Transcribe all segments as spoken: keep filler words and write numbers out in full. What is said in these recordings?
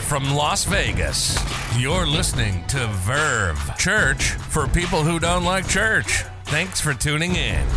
from Las Vegas. You're listening to Verve, church for people who don't like church. Thanks for tuning in.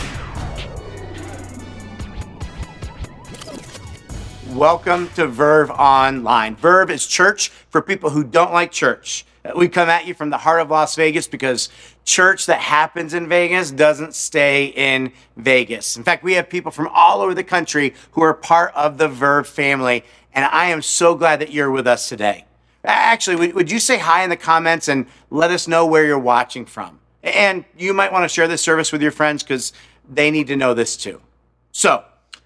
Welcome to Verve Online. Verve is church for people who don't like church. We come at you from the heart of Las Vegas because church that happens in Vegas doesn't stay in Vegas. In fact, we have people from all over the country who are part of the Verve family, and I am so glad that you're with us today. Actually, would you say hi in the comments and let us know where you're watching from? And you might want to share this service with your friends because they need to know this too. So,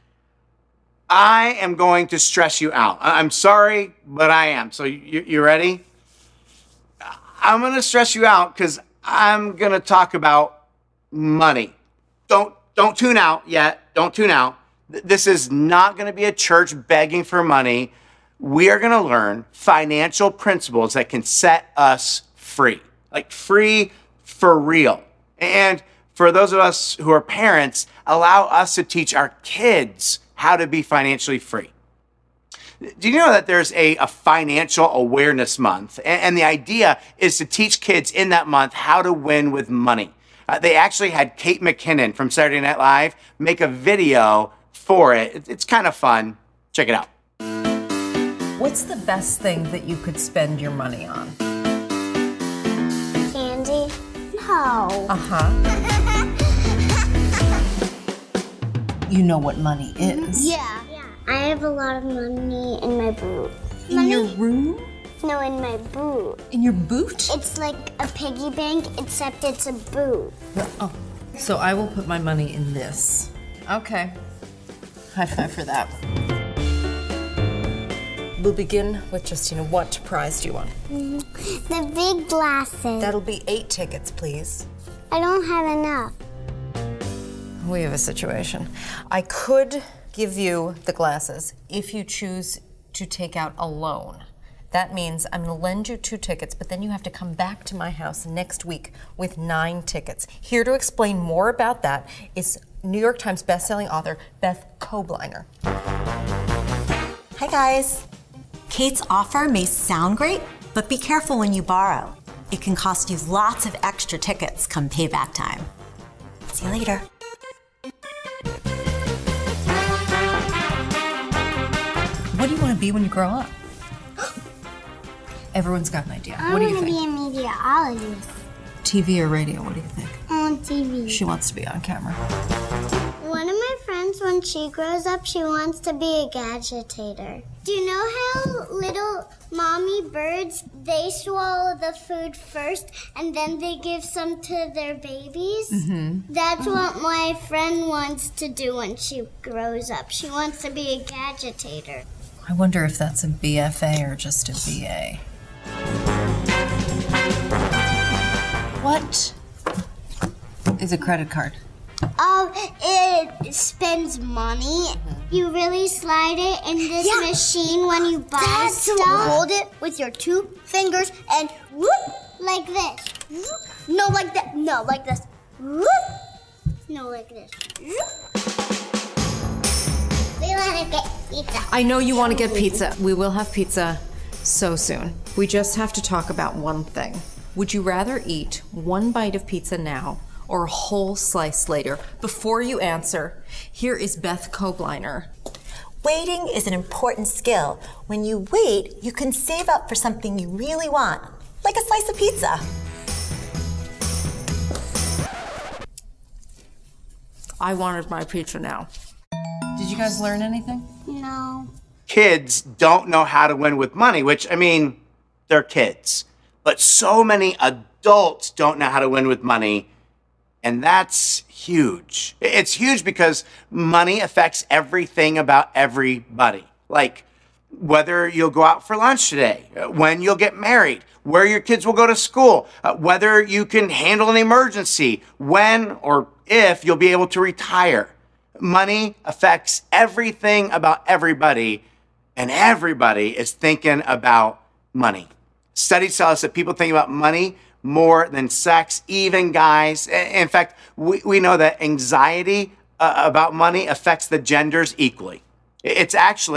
I am going to stress you out. I'm sorry, but I am. So you, you ready? I'm going to stress you out because I'm going to talk about money. Don't, don't tune out yet. Don't tune out. This is not going to be a church begging for money. We are going to learn financial principles that can set us free, like free for real. And for those of us who are parents, allow us to teach our kids how to be financially free. Do you know that there's a, a financial awareness month? And, and the idea is to teach kids in that month how to win with money. Uh, they actually had Kate McKinnon from Saturday Night Live make a video for it. it it's kind of fun. Check it out. What's the best thing that you could spend your money on? Candy? No. Uh-huh. You know what money is. Yeah. I have a lot of money in my boot. In money? your room? No, in my boot. In your boot? It's like a piggy bank, except it's a boot. Oh, so I will put my money in this. Okay. High five for that. We'll begin with just, you know, what prize do you want? Mm-hmm. The big glasses. That'll be eight tickets, please. I don't have enough. We have a situation. I could give you the glasses if you choose to take out a loan. That means I'm gonna lend you two tickets, but then you have to come back to my house next week with nine tickets. Here to explain more about that is New York Times bestselling author Beth Kobliner. Hi guys. Kate's offer may sound great, but be careful when you borrow. It can cost you lots of extra tickets come payback time. See you later. What do you want to be when you grow up? Everyone's got an idea. I What do you want to think? be a meteorologist. T V or radio, what do you think? On T V. She wants to be on camera. One of my friends, when she grows up, she wants to be a gadgetator. Do you know how little mommy birds, they swallow the food first and then they give some to their babies? Mm-hmm. That's what my friend wants to do when she grows up. She wants to be a gadgetator. I wonder if that's a B F A or just a B A. What is a credit card? Um, it spends money. You really slide it in this Yeah. machine when you buy That's stuff. what- Hold it with your two fingers and whoop, like this. Whoop. No, like that. No, like this. Whoop. No, like this. Whoop. We want to get pizza. I know you want to get pizza. We will have pizza so soon. We just have to talk about one thing. Would you rather eat one bite of pizza now or a whole slice later? Before you answer, here is Beth Kobliner. Waiting is an important skill. When you wait, you can save up for something you really want, like a slice of pizza. I wanted my pizza now. Did you guys learn anything? No. Kids don't know how to win with money, which, I mean, they're kids. But so many adults don't know how to win with money, and that's huge. It's huge because money affects everything about everybody. Like whether you'll go out for lunch today, when you'll get married, where your kids will go to school, uh, whether you can handle an emergency, when or if you'll be able to retire. Money affects everything about everybody, and everybody is thinking about money. Studies tell us that people think about money more than sex, even guys. In fact, we, we know that anxiety uh, about money affects the genders equally. It's actually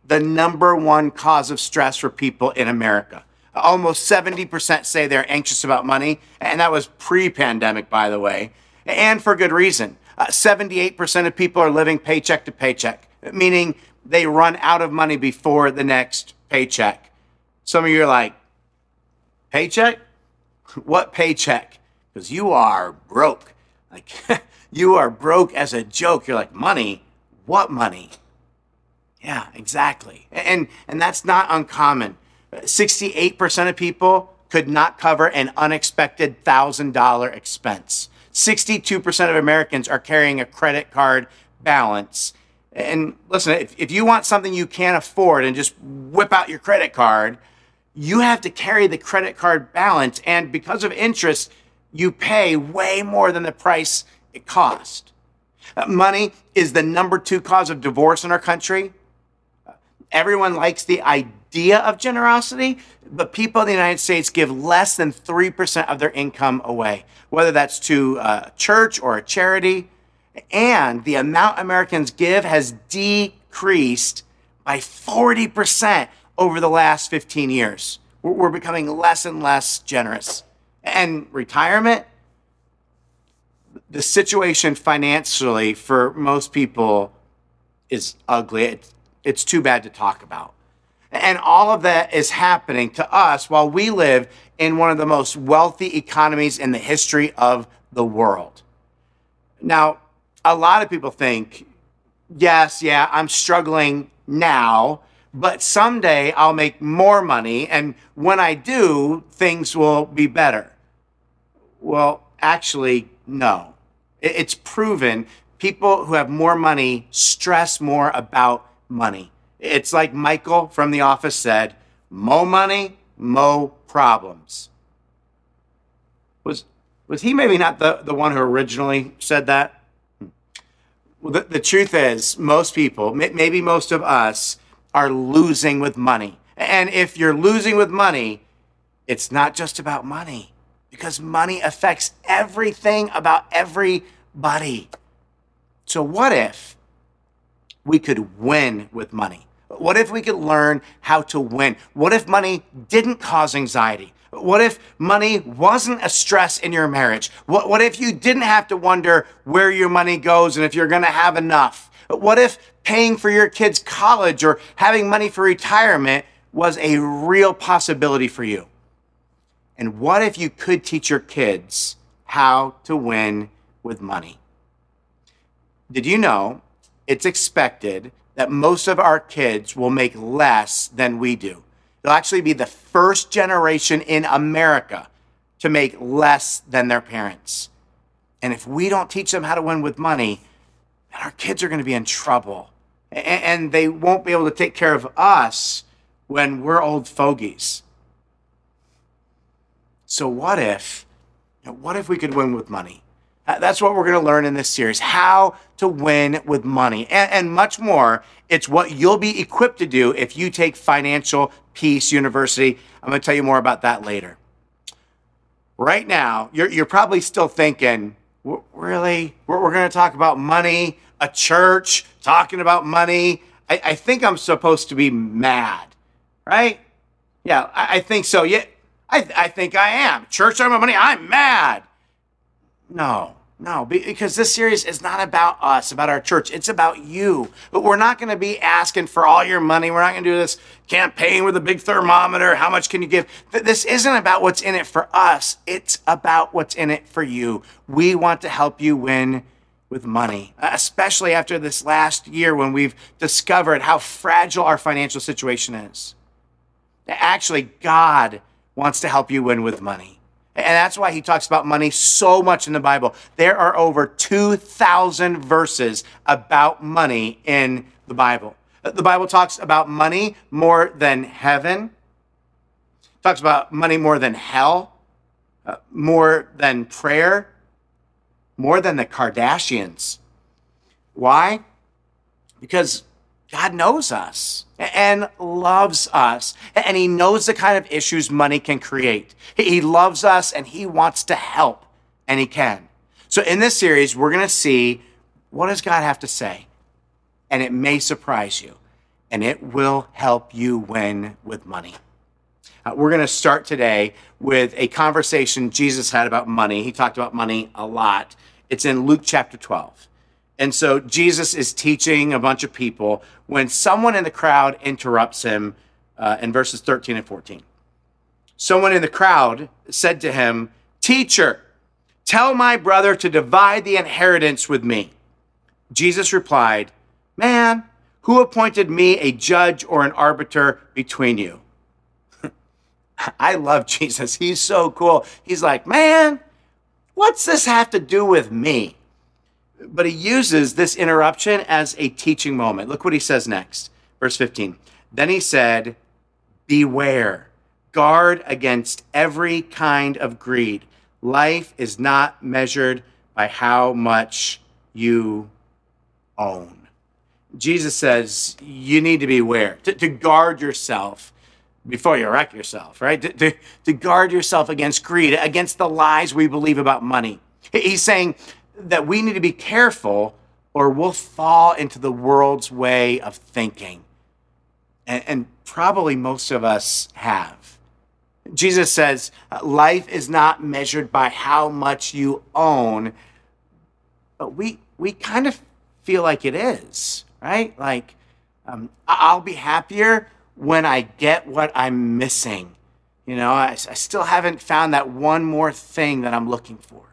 the number one cause of stress for people in America. Almost seventy percent say they're anxious about money, and that was pre-pandemic, by the way, and for good reason. Uh, seventy-eight percent of people are living paycheck to paycheck, meaning they run out of money before the next paycheck. Some of you are like, paycheck? What paycheck? Because you are broke. Like, you are broke as a joke. You're like, money? What money? Yeah, exactly. And, and that's not uncommon. sixty-eight percent of people could not cover an unexpected one thousand dollars expense. sixty-two percent of Americans are carrying a credit card balance. And listen, if, if you want something you can't afford and just whip out your credit card, you have to carry the credit card balance. And because of interest, you pay way more than the price it cost. Uh, money is the number two cause of divorce in our country. Uh, everyone likes the idea of generosity, but people in the United States give less than three percent of their income away, whether that's to a church or a charity. And the amount Americans give has decreased by forty percent over the last fifteen years. We're becoming less and less generous. And retirement, the situation financially for most people is ugly. It's, it's too bad to talk about. And all of that is happening to us while we live in one of the most wealthy economies in the history of the world. Now, a lot of people think, yes, yeah, I'm struggling now, but someday I'll make more money, and when I do, things will be better. Well, actually, no. It's proven people who have more money stress more about money. It's like Michael from The Office said, mo money, mo problems. Was, was he maybe not the, the one who originally said that? Well, the, the truth is, most people, maybe most of us, are losing with money. And if you're losing with money, it's not just about money, because money affects everything about everybody. So what if we could win with money? What if we could learn how to win? What if money didn't cause anxiety? What if money wasn't a stress in your marriage? What, what if you didn't have to wonder where your money goes and if you're going to have enough? What if paying for your kids' college or having money for retirement was a real possibility for you? And what if you could teach your kids how to win with money? Did you know it's expected that most of our kids will make less than we do? They'll actually be the first generation in America to make less than their parents. And if we don't teach them how to win with money, then our kids are going to be in trouble. And they won't be able to take care of us when we're old fogies. So what if, you know, what if we could win with money? That's what we're going to learn in this series, how to win with money and, and much more. It's what you'll be equipped to do if you take Financial Peace University. I'm going to tell you more about that later. Right now, you're, you're probably still thinking, really? We're, we're going to talk about money, a church talking about money. I, I think I'm supposed to be mad, right? Yeah, I, I think so. Yeah, I, I think I am. Church talking about money, I'm mad. No, no, because this series is not about us, about our church. It's about you. But we're not going to be asking for all your money. We're not going to do this campaign with a big thermometer. How much can you give? This isn't about what's in it for us. It's about what's in it for you. We want to help you win with money, especially after this last year when we've discovered how fragile our financial situation is. Actually, God wants to help you win with money. And that's why he talks about money so much in the Bible. There are over two thousand verses about money in the Bible. The Bible talks about money more than heaven. It talks about money more than hell, uh, more than prayer, more than the Kardashians. Why? Because God knows us and loves us, and he knows the kind of issues money can create. He loves us and he wants to help, and he can. So in this series, we're going to see, what does God have to say? And it may surprise you. and it will help you win with money. Uh, we're going to start today with a conversation Jesus had about money. He talked about money a lot. It's in Luke chapter twelve. And so Jesus is teaching a bunch of people when someone in the crowd interrupts him uh, in verses thirteen and fourteen. Someone in the crowd said to him, "Teacher, tell my brother to divide the inheritance with me." Jesus replied, "Man, who appointed me a judge or an arbiter between you?" I love Jesus. He's so cool. He's like, man, what's this have to do with me? But he uses this interruption as a teaching moment. Look what he says next. Verse fifteen. Then he said, "Beware, guard against every kind of greed. Life is not measured by how much you own." Jesus says you need to beware, to, to guard yourself before you wreck yourself, right? To, to, to guard yourself against greed, against the lies we believe about money. He's saying that we need to be careful or we'll fall into the world's way of thinking. And, and probably most of us have. Jesus says life is not measured by how much you own, but we we kind of feel like it is, right? Like, um, I'll be happier when I get what I'm missing. You know, I, I still haven't found that one more thing that I'm looking for.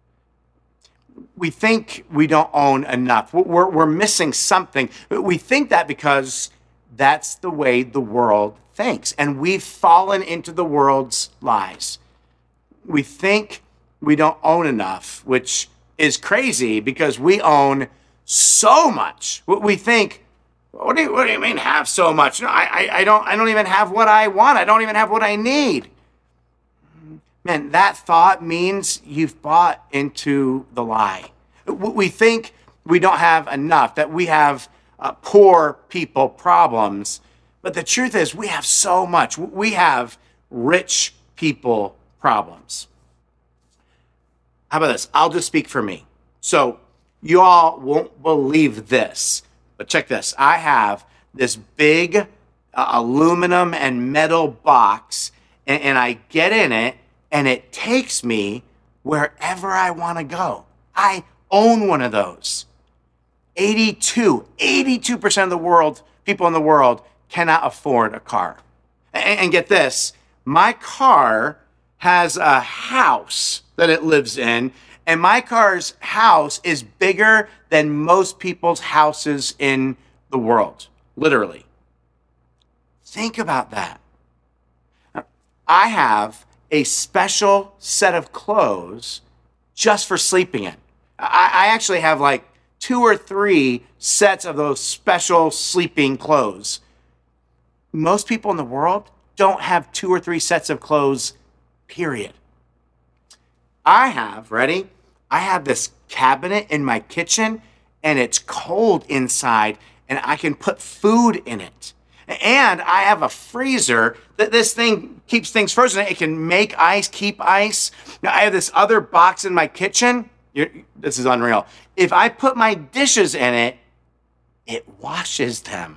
We think we don't own enough. We're, we're missing something. We think that because that's the way the world thinks. And we've fallen into the world's lies. We think we don't own enough, which is crazy because we own so much. We think, What do you, what do you mean have so much? No, I, I, I don't I don't even have what I want. I don't even have what I need. Man, that thought means you've bought into the lie. We think we don't have enough, that we have uh, poor people problems. But the truth is we have so much. We have rich people problems. How about this? I'll just speak for me. So you all won't believe this. But check this. I have this big uh, aluminum and metal box, and, and I get in it, and it takes me wherever I want to go. I own one of those. eighty-two, eighty-two percent of the world, people in the world cannot afford a car. And, and get this, my car has a house that it lives in, and my car's house is bigger than most people's houses in the world, literally. Think about that. I have a special set of clothes just for sleeping in. I, I actually have like two or three sets of those special sleeping clothes. Most people in the world don't have two or three sets of clothes, period. I have, ready? I have this cabinet in my kitchen, and it's cold inside, and I can put food in it. And I have a freezer that this thing keeps things frozen. It can make ice, keep ice. Now, I have this other box in my kitchen. You're, this is unreal. If I put my dishes in it, it washes them.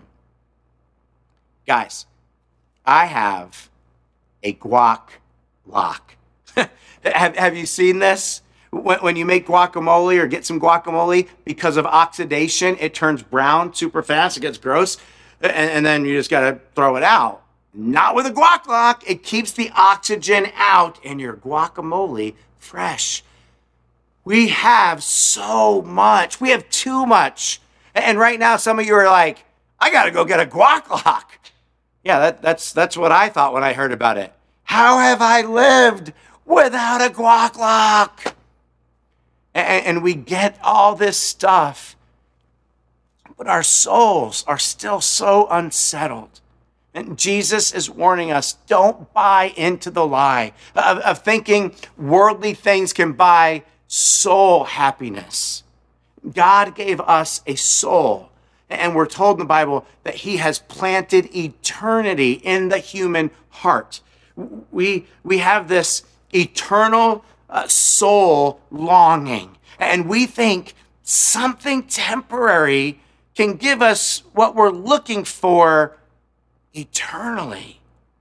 Guys, I have a guac lock. have, have you seen this? When, when you make guacamole or get some guacamole, because of oxidation, it turns brown super fast. It gets gross. And, and then you just got to throw it out. Not with a guac lock. It keeps the oxygen out and your guacamole fresh. We have so much. We have too much. And right now, some of you are like, I got to go get a guac lock. Yeah, that, that's, that's what I thought when I heard about it. How have I lived without a guac lock? And, and we get all this stuff, but our souls are still so unsettled. And Jesus is warning us, don't buy into the lie of, of thinking worldly things can buy soul happiness. God gave us a soul, and we're told in the Bible that he has planted eternity in the human heart. We, we have this eternal uh, soul longing, and we think something temporary can give us what we're looking for eternally.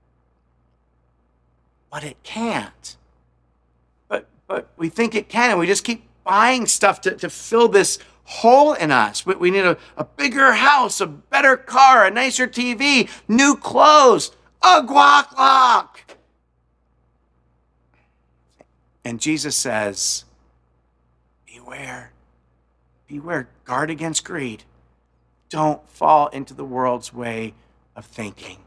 But it can't. But but we think it can, and we just keep buying stuff to, to fill this hole in us. We, we need a, a bigger house, a better car, a nicer T V, new clothes, a guac lock. And Jesus says, beware, beware, guard against greed. Don't fall into the world's way of thinking.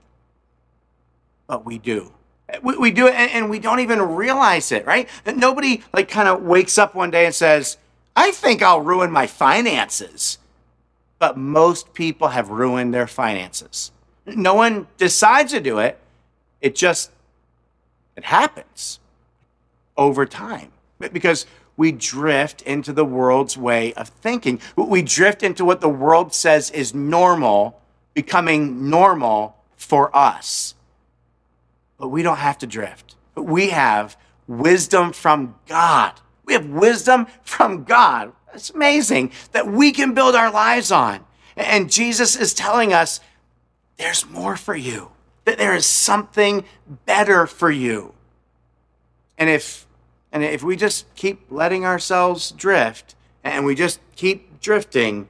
But we do. We, we do it and, and we don't even realize it, right? Nobody like kind of wakes up one day and says, I think I'll ruin my finances. But most people have ruined their finances. No one decides to do it. It just, it happens over time because we drift into the world's way of thinking. We drift into what the world says is normal, becoming normal for us. But we don't have to drift. We have wisdom from God. We have wisdom from God. It's amazing that we can build our lives on. And Jesus is telling us there's more for you, that there is something better for you. And if and if we just keep letting ourselves drift and we just keep drifting,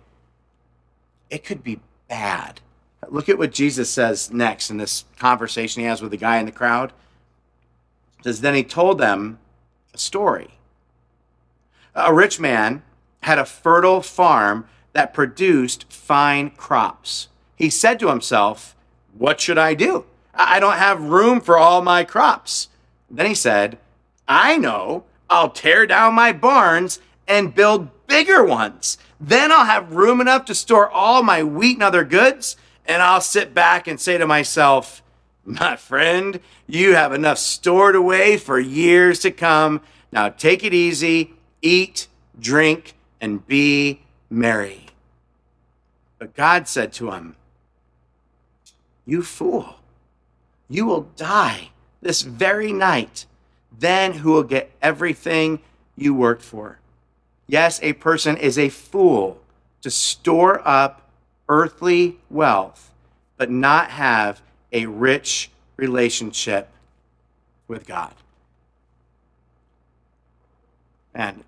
it could be bad. Look at what Jesus says next in this conversation he has with the guy in the crowd. It says, then he told them a story. A rich man had a fertile farm that produced fine crops. He said to himself, what should I do? I don't have room for all my crops. Then he said, I know, I'll tear down my barns and build bigger ones. Then I'll have room enough to store all my wheat and other goods. And I'll sit back and say to myself, my friend, you have enough stored away for years to come. Now take it easy, eat, drink, and be merry. But God said to him, you fool, you will die this very night. Then who will get everything you worked for? Yes, a person is a fool to store up earthly wealth, but not have a rich relationship with God. And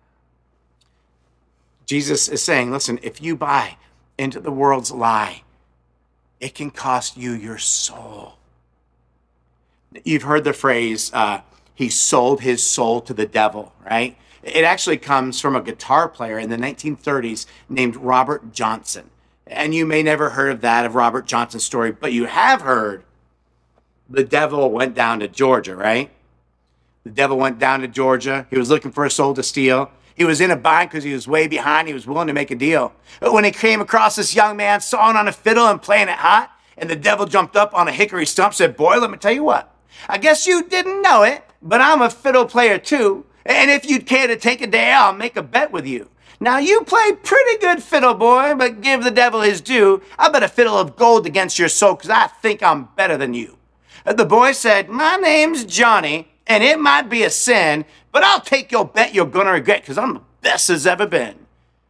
Jesus is saying, listen, if you buy into the world's lie, it can cost you your soul. You've heard the phrase, uh, he sold his soul to the devil, right? It actually comes from a guitar player in the nineteen thirties named Robert Johnson. And you may never heard of that, of Robert Johnson's story, but you have heard the devil went down to Georgia, right? The devil went down to Georgia. He was looking for a soul to steal. He was in a bind because he was way behind. He was willing to make a deal. But when he came across this young man sawing on a fiddle and playing it hot, and the devil jumped up on a hickory stump, said, boy, let me tell you what. I guess you didn't know it, but I'm a fiddle player too. And if you'd care to take a day, I'll make a bet with you. Now, you play pretty good fiddle, boy, but give the devil his due. I'll bet a fiddle of gold against your soul because I think I'm better than you. The boy said, my name's Johnny, and it might be a sin, but I'll take your bet you're going to regret because I'm the best as ever been.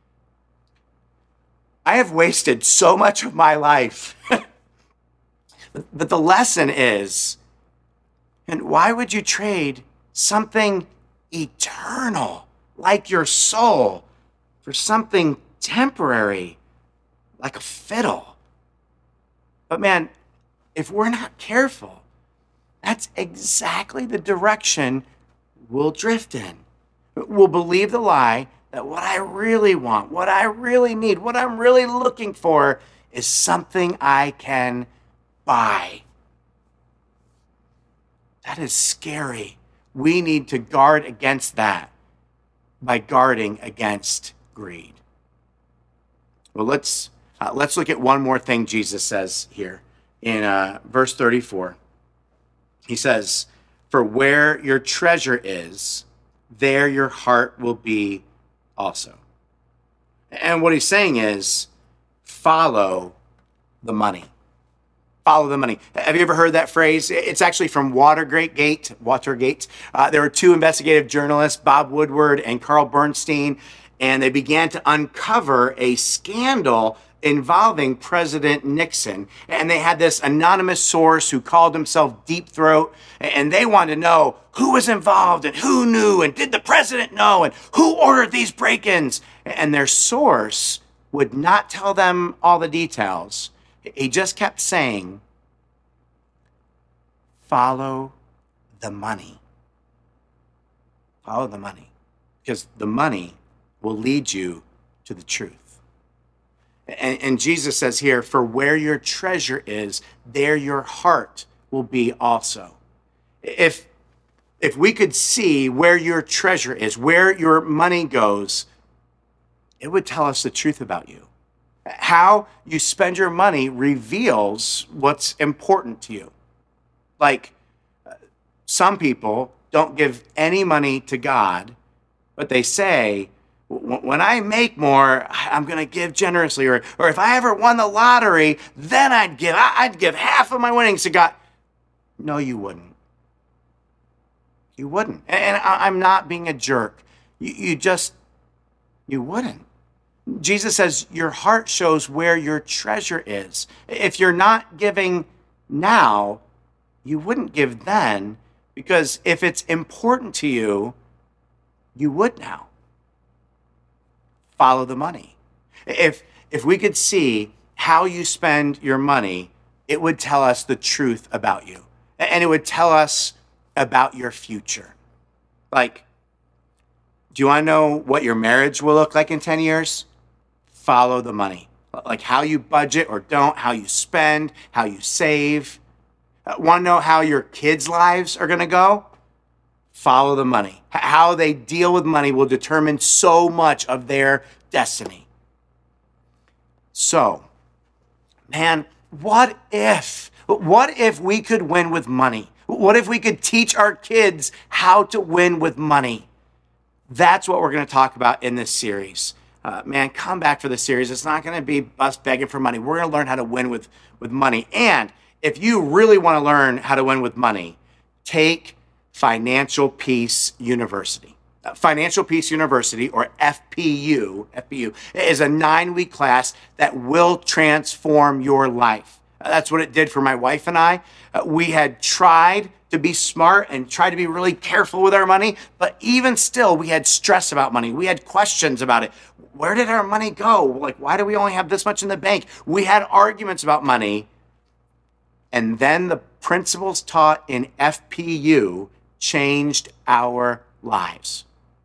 I have wasted so much of my life. But the lesson is, and why would you trade something eternal like your soul for something temporary like a fiddle? But man, if we're not careful, that's exactly the direction we'll drift in. We'll believe the lie that what I really want, what I really need, what I'm really looking for is something I can buy. That is scary. We need to guard against that by guarding against greed. Well, let's uh, let's look at one more thing Jesus says here in uh, verse thirty-four. He says, "For where your treasure is, there your heart will be also." And what he's saying is, follow the money. Follow the money. Have you ever heard that phrase? It's actually from Watergate. Gate, Watergate. Uh, there were two investigative journalists, Bob Woodward and Carl Bernstein, and they began to uncover a scandal involving President Nixon. And they had this anonymous source who called himself Deep Throat, and they wanted to know who was involved and who knew, and did the president know, and who ordered these break-ins. And their source would not tell them all the details. He just kept saying, follow the money. Follow the money. Because the money will lead you to the truth. And, and Jesus says here, for where your treasure is, there your heart will be also. If, if we could see where your treasure is, where your money goes, it would tell us the truth about you. How you spend your money reveals what's important to you. Like, some people don't give any money to God, but they say, when I make more, I'm going to give generously. Or, or if I ever won the lottery, then I'd give. I'd give half of my winnings to God. No, you wouldn't. You wouldn't. And I'm not being a jerk. You, you just, you wouldn't. Jesus says your heart shows where your treasure is. If you're not giving now, you wouldn't give then, because if it's important to you, you would now. Follow the money. If if we could see how you spend your money, it would tell us the truth about you. And it would tell us about your future. Like, do you want to know what your marriage will look like in ten years? Follow the money. Like how you budget or don't, how you spend, how you save. Uh, want to know how your kids' lives are going to go? Follow the money. How they deal with money will determine so much of their destiny. So, man, what if? What if we could win with money? What if we could teach our kids how to win with money? That's what we're going to talk about in this series. Uh, man, come back for the series. It's not going to be us begging for money. We're going to learn how to win with, with money. And if you really want to learn how to win with money, take Financial Peace University. Uh, Financial Peace University, or F P U, F P U, is a nine-week class that will transform your life. Uh, that's what it did for my wife and I. Uh, we had tried to be smart and try to be really careful with our money, but even still, we had stress about money. We had questions about it. Where did our money go? Like, why do we only have this much in the bank? We had arguments about money. And then the principles taught in F P U changed our lives.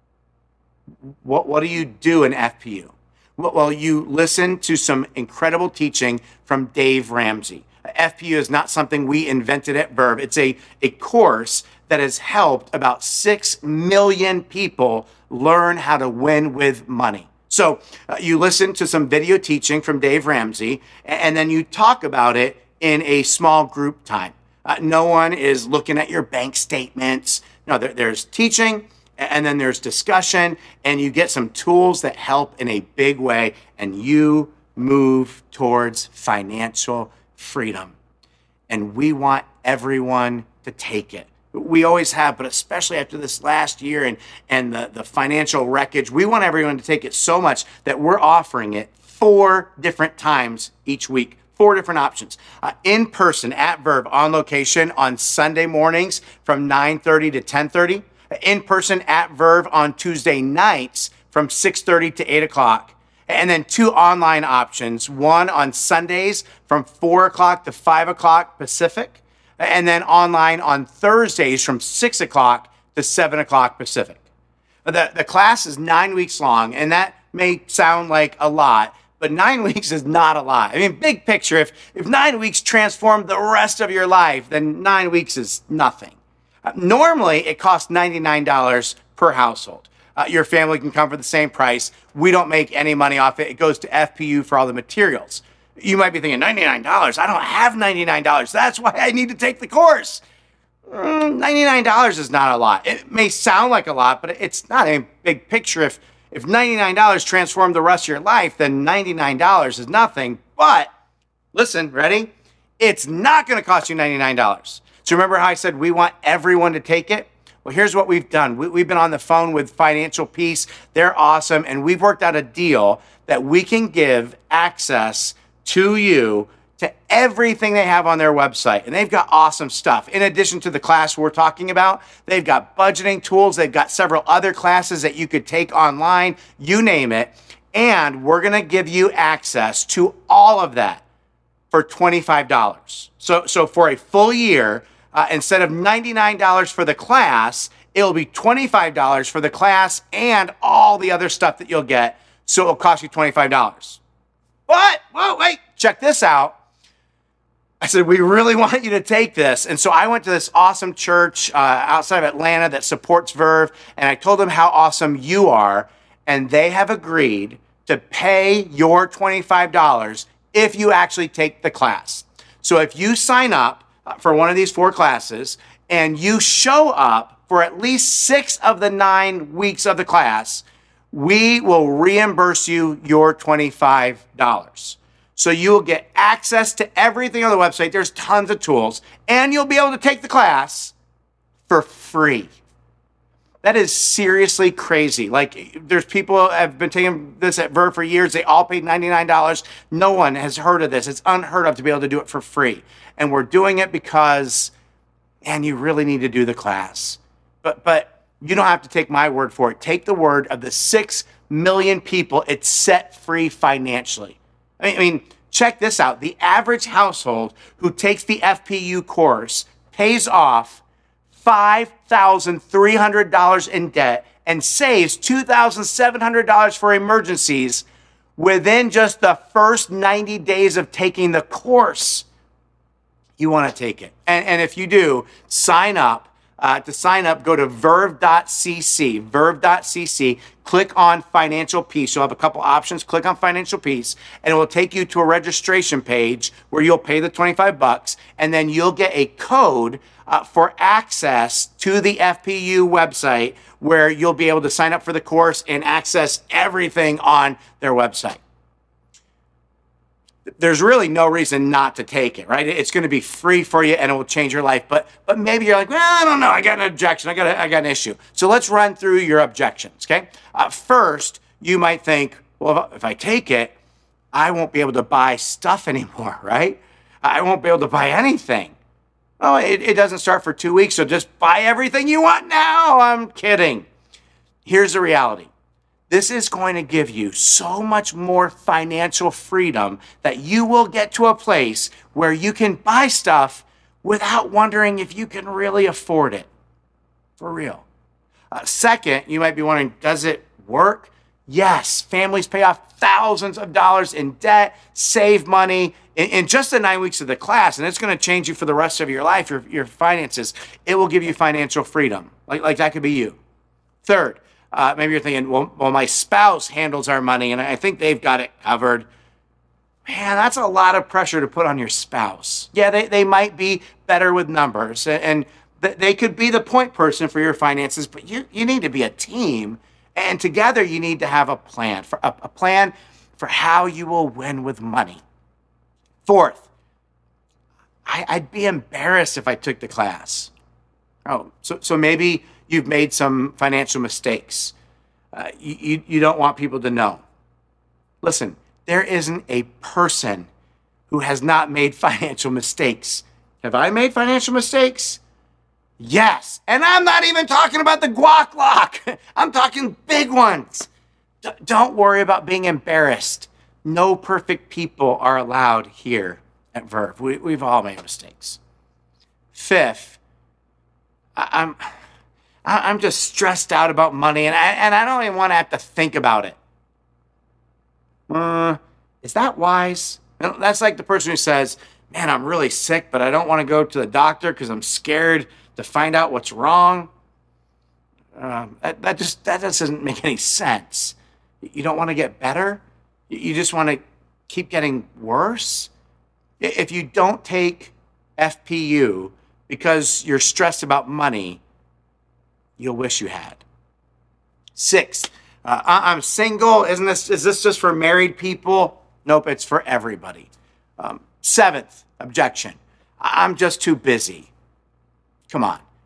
What, what do you do in F P U? Well, you listen to some incredible teaching from Dave Ramsey. F P U is not something we invented at Verve. It's a, a course that has helped about six million people learn how to win with money. So uh, you listen to some video teaching from Dave Ramsey, and then you talk about it in a small group time. Uh, no one is looking at your bank statements. No, there, there's teaching, and then there's discussion, and you get some tools that help in a big way, and you move towards financial freedom. And we want everyone to take it. We always have, but especially after this last year and, and the, the financial wreckage, we want everyone to take it so much that we're offering it four different times each week. Four different options. Uh, in person at Verve, on location on Sunday mornings from nine thirty to ten thirty. In person at Verve on Tuesday nights from six thirty to eight o'clock. And then two online options. One on Sundays from four o'clock to five o'clock Pacific. And then online on Thursdays from six o'clock to seven o'clock Pacific. The, the class is nine weeks long, and that may sound like a lot, but nine weeks is not a lot. I mean, big picture, if, if nine weeks transformed the rest of your life, then nine weeks is nothing. Uh, normally, it costs ninety-nine dollars per household. Uh, your family can come for the same price. We don't make any money off it. It goes to F P U for all the materials. You might be thinking, ninety-nine dollars? I don't have ninety-nine dollars. That's why I need to take the course. Mm, ninety-nine dollars is not a lot. It may sound like a lot, but it's not a big picture. If If ninety-nine dollars transformed the rest of your life, then ninety-nine dollars is nothing. But listen, ready? It's not going to cost you ninety-nine dollars. So remember how I said we want everyone to take it? Well, here's what we've done. We, we've been on the phone with Financial Peace. They're awesome. And we've worked out a deal that we can give access to you to everything they have on their website. And they've got awesome stuff. In addition to the class we're talking about, they've got budgeting tools. They've got several other classes that you could take online, you name it. And we're going to give you access to all of that for twenty-five dollars. So, so for a full year, uh, instead of ninety-nine dollars for the class, it'll be twenty-five dollars for the class and all the other stuff that you'll get. So it'll cost you twenty-five dollars. What? Whoa, wait, check this out. I said, we really want you to take this. And so I went to this awesome church uh, outside of Atlanta that supports Verve, and I told them how awesome you are, and they have agreed to pay your twenty-five dollars if you actually take the class. So if you sign up for one of these four classes and you show up for at least six of the nine weeks of the class, we will reimburse you your twenty-five dollars. So you will get access to everything on the website. There's tons of tools, and you'll be able to take the class for free. That is seriously crazy. Like, there's people who have been taking this at Verve for years. They all paid ninety-nine dollars. No one has heard of this. It's unheard of to be able to do it for free. And we're doing it because, man, you really need to do the class. But, but you don't have to take my word for it. Take the word of the six million people it's set free financially. I mean, I mean, check this out. The average household who takes the F P U course pays off five thousand three hundred dollars in debt and saves two thousand seven hundred dollars for emergencies within just the first ninety days of taking the course. You want to take it. And, and if you do, sign up. Uh, to sign up, go to verve dot c c, verve dot c c, click on Financial Peace. You'll have a couple options. Click on Financial Peace, and it will take you to a registration page where you'll pay the twenty-five bucks, and then you'll get a code uh, for access to the F P U website where you'll be able to sign up for the course and access everything on their website. There's really no reason not to take it, right? It's going to be free for you and it will change your life. But but maybe you're like, well, I don't know. I got an objection. I got a, I got an issue. So let's run through your objections, okay? Uh, first, you might think, well, if I take it, I won't be able to buy stuff anymore, right? I won't be able to buy anything. Oh, it, it doesn't start for two weeks, so just buy everything you want now. I'm kidding. Here's the reality. This is going to give you so much more financial freedom that you will get to a place where you can buy stuff without wondering if you can really afford it. For real. Uh, second, you might be wondering, does it work? Yes. Families pay off thousands of dollars in debt, save money in, in just the nine weeks of the class, and it's going to change you for the rest of your life, your, your finances. It will give you financial freedom. Like, like that could be you. Third, Uh, maybe you're thinking, well, well, my spouse handles our money, and I think they've got it covered. Man, that's a lot of pressure to put on your spouse. Yeah, they, they might be better with numbers, and th- they could be the point person for your finances, but you, you need to be a team, and together you need to have a plan, for a, a plan for how you will win with money. Fourth, I, I'd be embarrassed if I took the class. Oh, so, so maybe you've made some financial mistakes. Uh, you, you, you don't want people to know. Listen, there isn't a person who has not made financial mistakes. Have I made financial mistakes? Yes. And I'm not even talking about the guac lock. I'm talking big ones. D- don't worry about being embarrassed. No perfect people are allowed here at Verve. We, we've all made mistakes. Fifth, I, I'm... I'm just stressed out about money, and I, and I don't even want to have to think about it. Uh, is that wise? That's like the person who says, man, I'm really sick, but I don't want to go to the doctor because I'm scared to find out what's wrong. Um, that, that just that doesn't make any sense. You don't want to get better? You just want to keep getting worse? If you don't take F P U because you're stressed about money, you'll wish you had. Sixth, uh, I'm single. Isn't this, is this just for married people? Nope, it's for everybody. Um, seventh objection, I'm just too busy. Come on.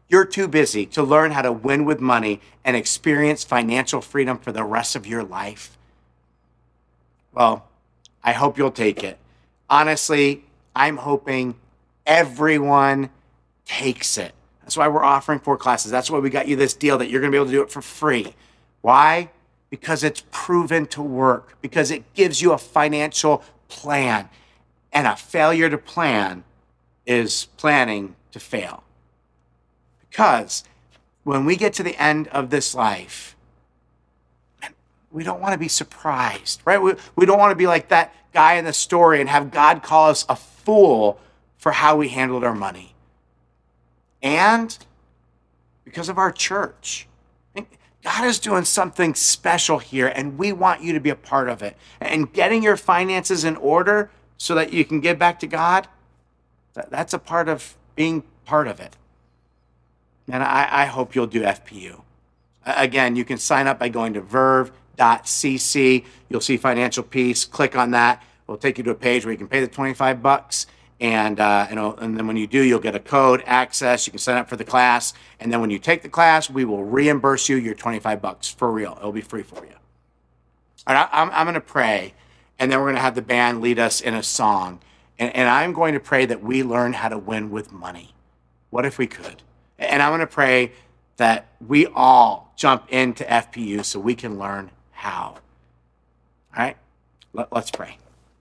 you're too busy to learn how to win with money and experience financial freedom for the rest of your life, well, I hope you'll take it. Honestly, I'm hoping everyone takes it. That's why we're offering four classes. That's why we got you this deal that you're going to be able to do it for free. Why? Because it's proven to work, because it gives you a financial plan. And a failure to plan is planning to fail. Because when we get to the end of this life, we don't want to be surprised, right? We, we don't want to be like that guy in the story and have God call us a fool for how we handled our money. And because of our church, God is doing something special here, and we want you to be a part of it. And getting your finances in order so that you can give back to God, that's a part of being part of it. And I, I hope you'll do F P U. Again, you can sign up by going to verve dot c c. You'll see Financial Peace. Click on that. It'll take you to a page where you can pay the twenty-five bucks. And, uh, and, and then when you do, you'll get a code, access. You can sign up for the class. And then when you take the class, we will reimburse you your twenty-five bucks for real. It'll be free for you. All right, I'm, I'm going to pray, and then we're going to have the band lead us in a song. And, and I'm going to pray that we learn how to win with money. What if we could? And I'm going to pray that we all jump into F P U so we can learn how. All right, Let, let's pray.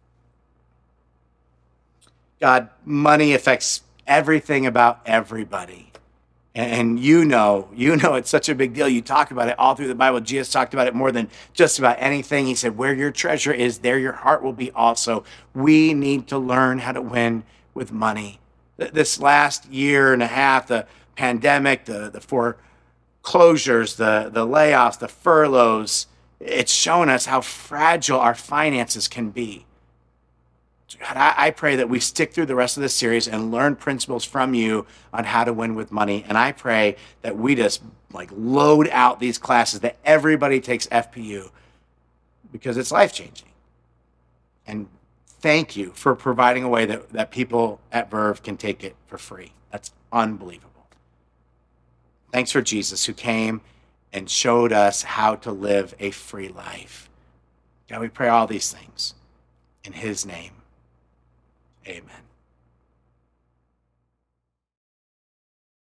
God, money affects everything about everybody. And you know, you know it's such a big deal. You talk about it all through the Bible. Jesus talked about it more than just about anything. He said, where your treasure is, there your heart will be also. We need to learn how to win with money. This last year and a half, the pandemic, the, the foreclosures, the, the layoffs, the furloughs, it's shown us how fragile our finances can be. God, I, I pray that we stick through the rest of this series and learn principles from you on how to win with money. And I pray that we just like load out these classes, that everybody takes F P U because it's life-changing. And thank you for providing a way that, that people at Verve can take it for free. That's unbelievable. Thanks for Jesus, who came and showed us how to live a free life. God, we pray all these things in his name. Amen.